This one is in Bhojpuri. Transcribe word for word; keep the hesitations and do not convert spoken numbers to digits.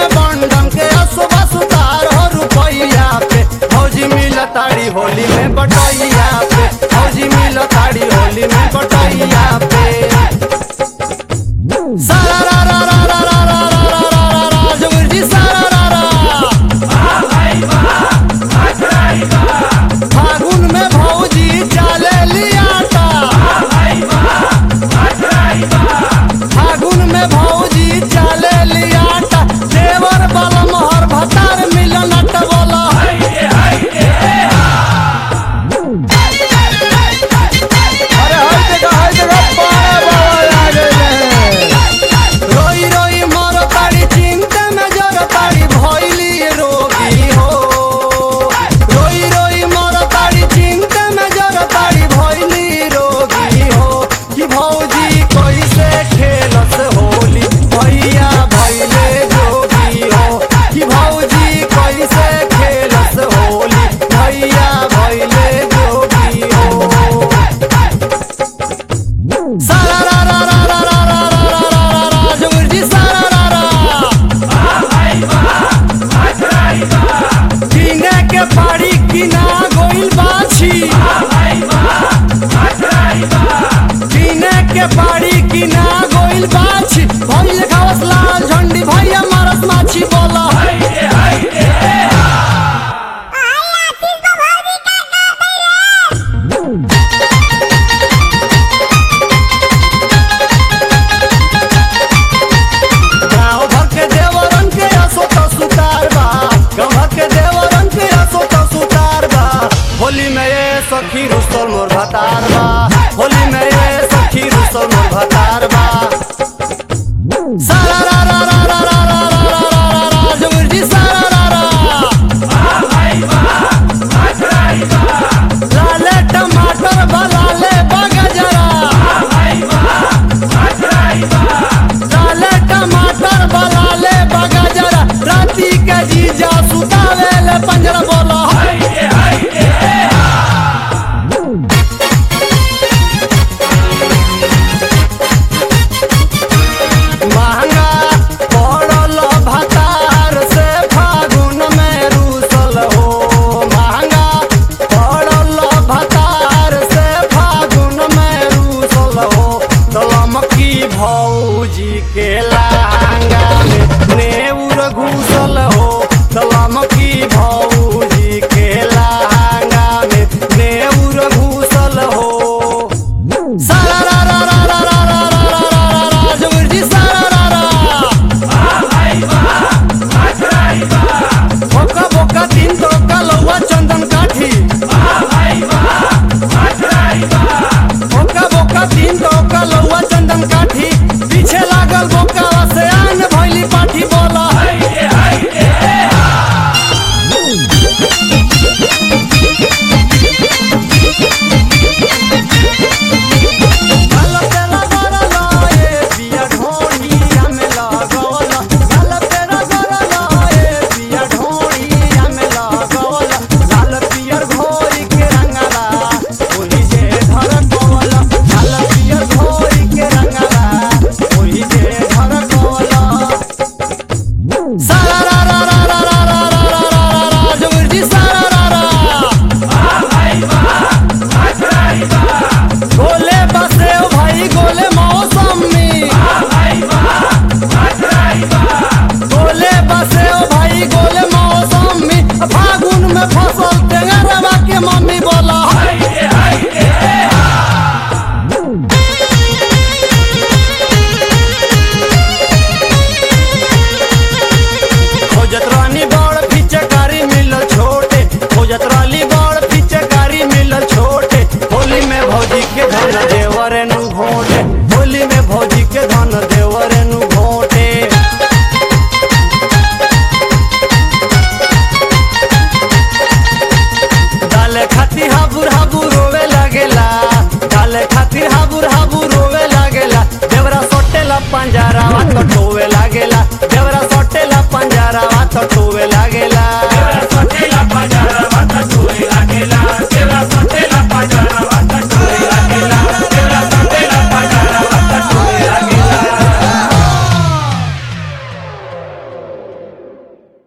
में बंधन के असुबा सुतार हो रुपैया पे भौजी मिल ताड़ी होली में बटैया पे भौजी मिल ताड़ी होली में बटैया पे सारा रा रा रा रा रा रा रा रा रा जोगिर जी सारा रा रा फागुन में भौजी चाले लियाटा फागुन में भौजी चाले लियाटा देवर बल मोहर भतार मिलन बोला अरे हर जगह हर जगह पारा बाबा लागे रोई रोई मोर ताड़ी चिंता में जर ताड़ी भइली रोगी हो रोई रोई मोर ताड़ी चिंता में जर ताड़ी भइली रोगी हो कि भौजी कैसे खेलत होली भैया भइले जोगी हो कि भौजी कैसे खेलत होली भैया भइले जोगी हो सारा रा रा रा रा रा रा रा रा रा जोगिर जी सारा रा रा किने के पाड़ी किना गोइल बाछी किने के पाड़ी किना गोइल बाछी भइल खावस लाल झंडी भैया मारस माछी बोला गाँव भर के देवरन के असो तो सुतार बा गाँव भर के देवरन के असो तो सुतार बा होली में ये सखी रुसल मोर भतार बा होली में ये सखी रुसल मोर भतार बा सारा रा रा रा रा रा रा रा रा रा जोगिर जी सारा रा रा लाले टमाटर बा लाले बगजरा लाले टमाटर बा लाले बगजरा राती के जीजा सुतावे ले पंजरा बोला महंगा पड़ल भतार से फागुन में रूसल हो महंगा पड़ल भतार से फागुन में रूसल हो तलमकी भौजी के लहंगा में नेउर घुसल हो तलमकी भौजी के लहंगा में नेउर घुसल हो सारा रा रा रा रा रा रा रा रा रा जोगिर जी सारा रा रा बोका बोका तीन तो कलौआ चंदन काठी बोका बोका तीन तो कलौआ चंदन काठी पीछे लागल बोका से आन भइली पाठी बोला सारा रा रा रा रा रा रा रा रा रा जोगिर जी सारा रा रा गोले बसे ओ भाई गोले मौसमी गोले बसे ओ भाई गोले मौसमी फागुन में फसल टेंगरवा के मम्मी बोला खोजत रानी बड़ पिचकारी मिलल छोटे खोजत रानी बड़ पिचकारी मिलल छोटे होली में भौजी के धन देवरे नु घोटे होली में भौजी के धन देवरे नु घोटे डाले खातिर हाबुर हाबुर रोवे लागेला डाले खातिर हाबुर हाबुर रोवे लागेला देवरा सोटेला पंजरा वात टोवे लागेला देवरा सोटेला पंजरा वात टोवे